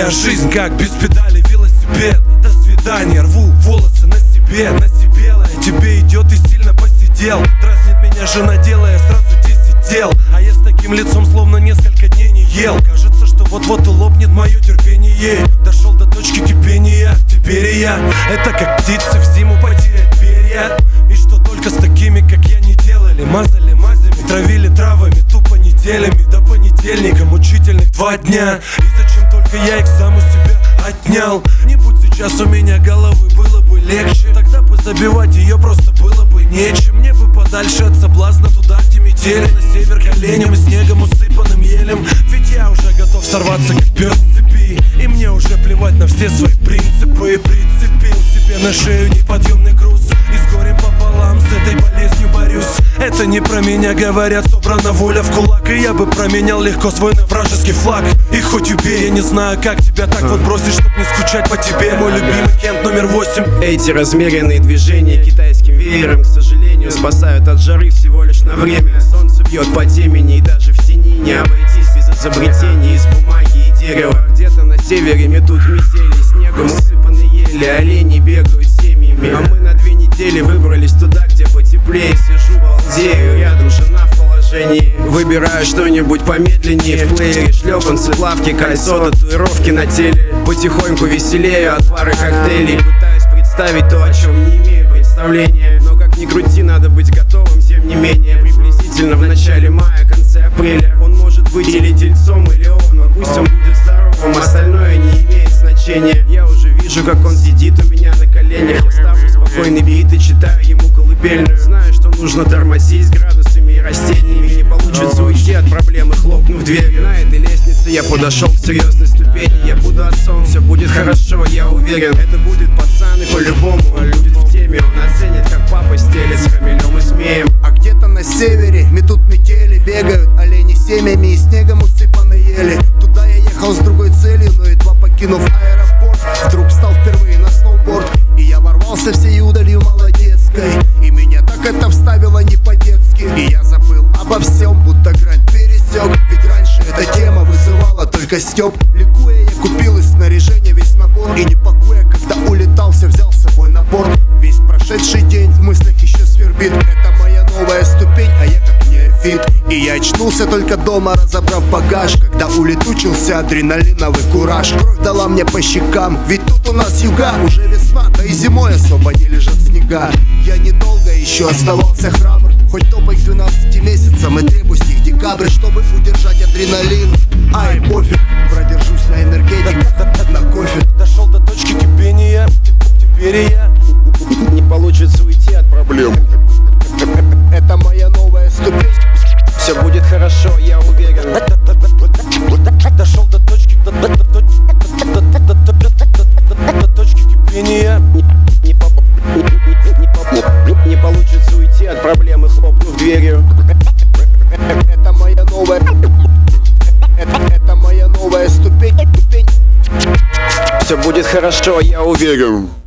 Моя жизнь как без педали велосипед. До свидания, рву волосы на себе. Насипела, тебе идет и сильно посидел. Дразнит меня жена, делая сразу 10 дел. А я с таким лицом словно несколько дней не ел. Кажется, что вот-вот и лопнет мое терпение. Дошел до точки кипения, теперь и я. Это как птицы в зиму потерять перья. И что только с такими, как я, не делали. Мазали мазями, травили травами, тупо неделями. До понедельника мучительных 2 дня. И зачем только я их сам у себя отнял? Не будь сейчас у меня головы, было бы легче. Тогда бы забивать ее просто было бы нечем. Мне бы подальше от соблазна, туда, где метели. На север к оленям и снегом усыпанным елем. Ведь я уже готов сорваться, как пес с цепи. И мне уже плевать на все свои принципы. И прицепил себе на шею неподъемный груз. И с горем пополам с этой болезнью борюсь. Это не про меня говорят, собрана воля в кулак. И я бы променял легко свой на вражеский флаг. И хоть убей, я не знаю, как тебя так вот бросить, чтоб не скучать по тебе, мой любимый Кент номер 8. Эти размеренные движения китайским веером, к сожалению, спасают от жары всего лишь на время. Солнце бьет по темени, и даже в тени не обойтись без изобретений из бумаги и дерева. Где-то на севере метут метели, снегом усыпаны ели, олени бегают семьями. А мы на 2 недели выбрались туда, где потеплее. Сижу, балдею, рядом жена в положении. Выбираю что-нибудь помедленнее. В плеере шлепанцы, плавки, кольцо, татуировки на теле. Потихоньку веселею от пары коктейлей. Пытаюсь представить то, о чем не имею представления. Но как ни крути, надо быть готовым, тем не менее. Приблизительно в начале мая, конце апреля. Он может быть или тельцом, или овном. Пусть он будет здоровым, остальное не имеет значения. Я уже вижу, как он сидит у меня на коленях. Я ставлю спокойный бит и читаю ему колыбельную. Знаю, что нужно тормозить с градусами и растениями. Не получится уйти от проблемы, хлопнув дверью. На этой лестнице я подошел к серьезной ступени. Я буду отцом, все будет хорошо, я уверен. Это будет пацан и по-любому он будет в теме. Он оценит, как папа стелет с хамелем и змеем. А где-то на севере метут метели, бегают олени семьями и снегом усыпаны ели. Туда я ехал с другой целью, но едва покинув аэропорт, вдруг встал впервые на сноуборд. И я ворвался всей удалью молодецкой, и меня так это вставило не по-детски. И я забыл обо всем, будто грань пересек. Ведь раньше эта тема вызывала только стёб. Ликуя, я купил из снаряжения весь набор. И не пакуя, когда улетал, все взял с собой на борт. Весь прошедший день в мыслях еще свербит. Это моя новая ступень, а я как неофит. И я очнулся только дома, разобрав багаж, когда улетучился адреналиновый кураж. Кровь дала мне по щекам, ведь тут у нас юга. Уже весна, да и зимой особо не лежат снега. Я недолго еще оставался храбр, хоть топай к 12 месяцам и требуй с них декабрь, чтобы удержать адреналин. Ай, пофиг, продержусь на энергетик, на кофе. Дошел до точки кипения, теперь я. Не получится уйти от проблем. Это моя новая ступень. Все будет хорошо, я уверен. Дошел до точки, до точки кипения. Не получится уйти от проблемы, хлопнув дверью. Это моя новая. Это моя новая ступень. Все будет хорошо, я уверен.